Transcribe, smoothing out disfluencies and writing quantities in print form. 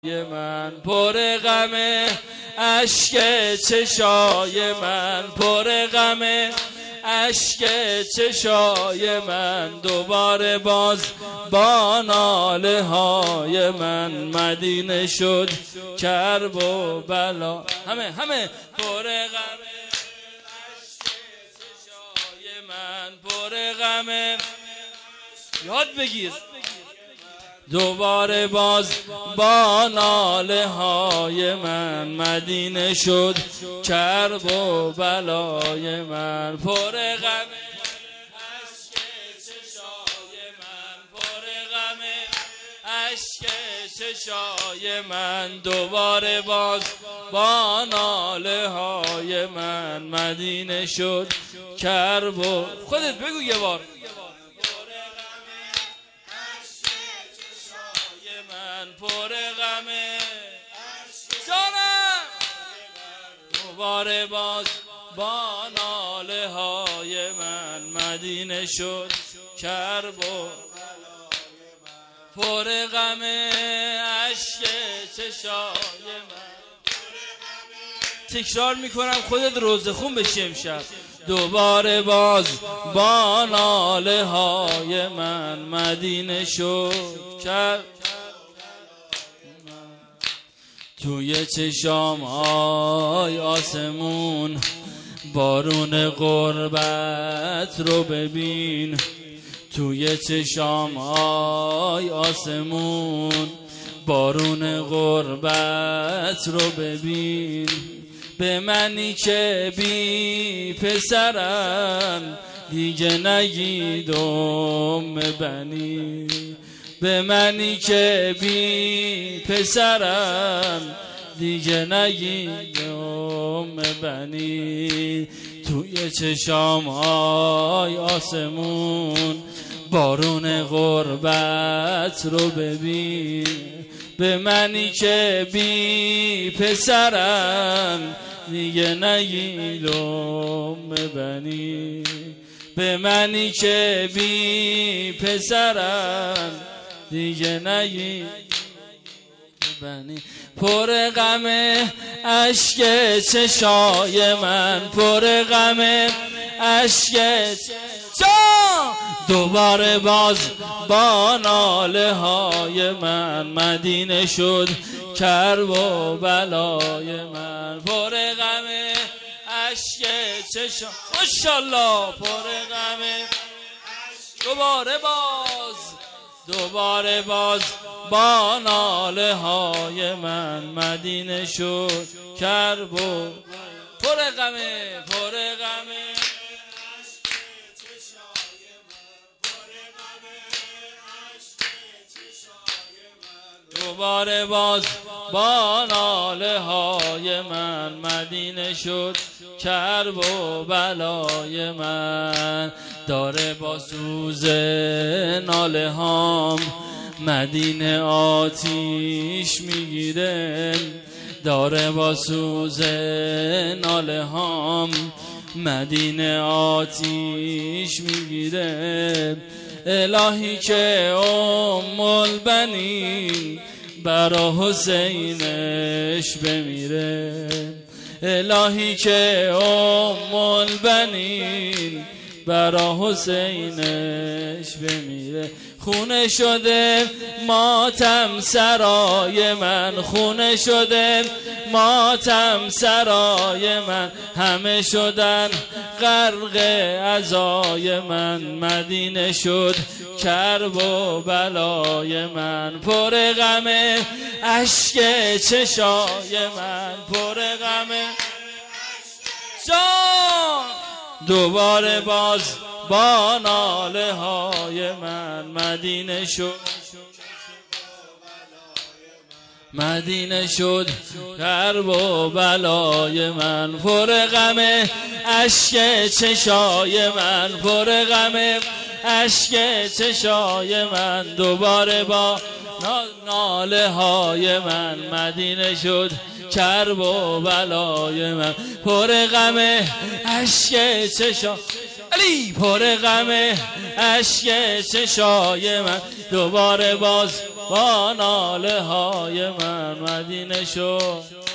من پر غمه، اشک چشای من پر غمه، اشک چشای من دوباره باز با ناله های من مدینه شد کرب و بلا. همه پر غمه، اشک چشای من پر غمه. یاد بگیر دوباره باز با ناله های من مدینه شد کرب و بلای من پر غمه، اشک چشای من پر غمه، اشک چشای من دوباره باز با ناله های من مدینه شد کرب و خودت بگو یه بار پر غمه جانم دوباره باز با ناله های من مدینه شد کرب و پر غمه، اشک چشای من. تکرار میکنم خودت روزه خون بشی امشب. دوباره باز با ناله های من مدینه شد کرب. توی چشام های آسمون بارون غربت رو ببین، توی چشام های آسمون بارون غربت رو ببین. به منی که بی پسرم دیگه نگیدم بنی، به منی که بی پسرم دیگه نگیدم بنی. توی چشام های آسمون بارون غربت رو ببین. به منی که بی پسرم دیگه نگیدم بنی، به منی که بی پسرم دیگه نگی بنی. پر غمه، اشک چشای من پر غمه، اشک دوباره باز با ناله های من مدینه شد کرب و بلای من پر غمه، اشک چشای ماشاءالله پر غمه. دوباره باز با ناله های من مدینه شد کرب و پر غمه پر غمه. دوباره باز با ناله های من مدینه شد کرب و بلای من. داره با سوز ناله هام مدینه آتیش میگیره، داره با سوز ناله هام مدینه آتیش میگیره. الهی که البنین برا حسینش بمیره، الهی که البنین برا حسینش بمیره. خونه شده ماتم سرای من، خونه شده ماتم سرای من، همه شدن غرق عزای من مدینه شد کرب و بلای من پر غمه، اشک چشای من پر غمه جان. دوباره باز با ناله های من مدینه شد کرب و بلای من پر غمه، اشک چشای من پر غمه، اشک چشای من دوباره با ناله های من مدینه شد کرب و بلای من پر غمه، اشک چشای علی پر غمه، اشک چشای من دوباره باز با ناله های من مدینه شد.